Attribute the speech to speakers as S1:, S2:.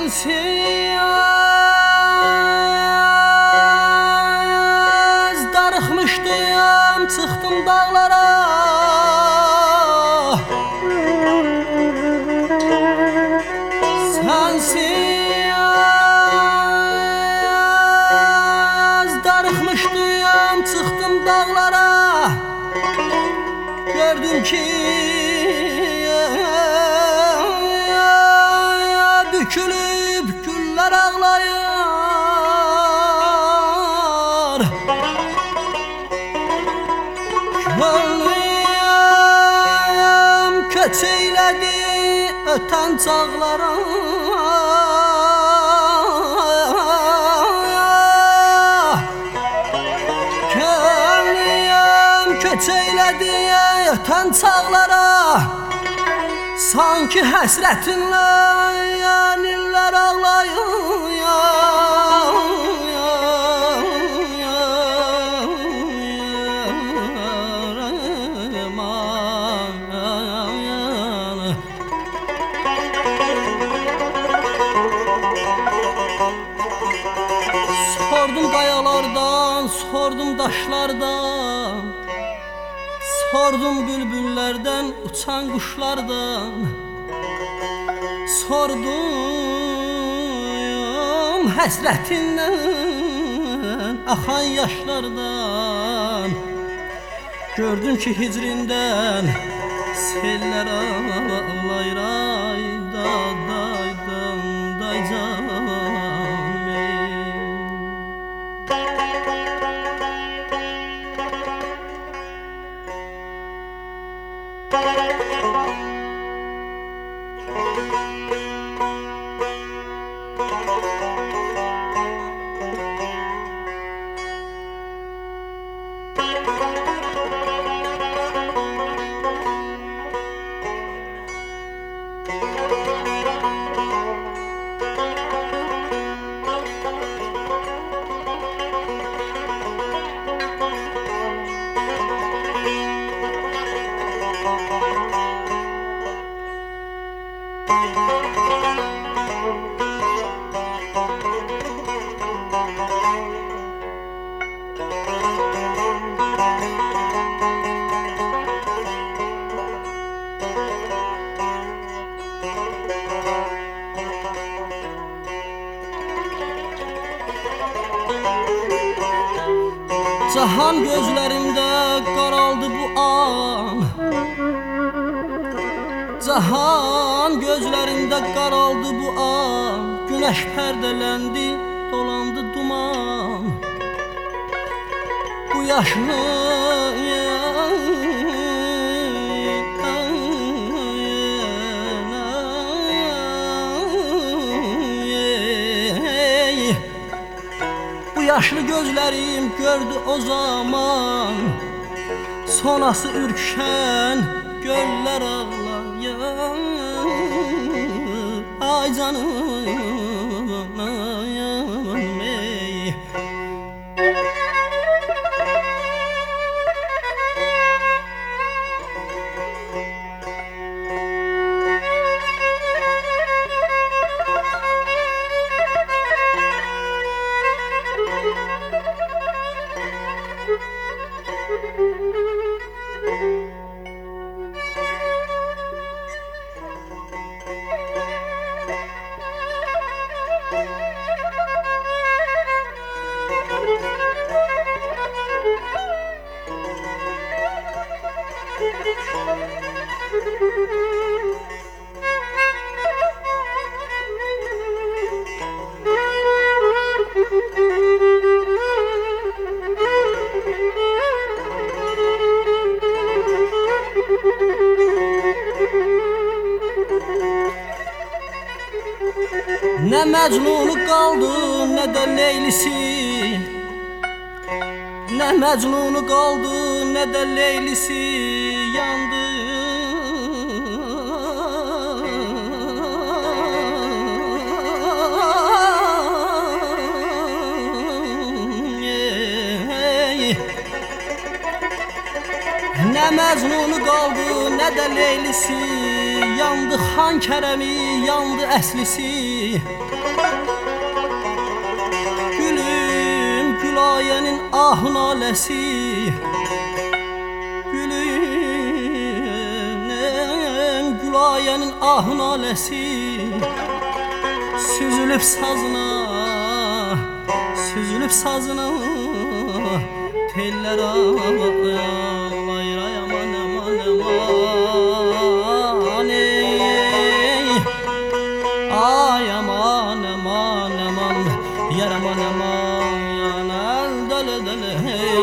S1: Sensiz darıxmışdım, çıxdım dağlara. Sensiz darıxmışdım, çıxdım dağlara. Gördüm ki bükülüb güllər ağlayır. Könlüm köç eylədi ötən çağlara. Könlüm köç eylədi ötən çağlara. Sanki həsrətinlə yanillər ağlayır. Sordum qayalardan, sordum daşlardan, sordum bülbüllərdən, uçan quşlardan. Sordum həsrətindən, axan yaşlardan. Gördüm ki hicrindən sellər ağlayır. Ay da day dan day canım. Cahan gözlərimdə qaraldı bu an. Cahan gözlərində qaraldı bu an. Günəş pərdələndi, dolandı duman. Bu yaşlı yaşlı gözlərim gördü o zaman. Sonası ürküşən göllər ağlayır. Ay canım, ey. Ne Mecnun'u kaldı ne de Leylisi. Ne Mecnun'u kaldı ne de Leylisi. Yandı Ne Mecnun'u kaldı ne de Leylisi. Yandı Yıkıldı xan kərəmi, yandı əslisi. Gülüm Gülayənin ah naləsi. Gülüm Gülayənin ah naləsi. Süzülüb sazına, süzülüb sazına, tellər ağlayır ay aman aman aman ey. Ay aman aman aman, yar aman aman, yanal dele dele hey.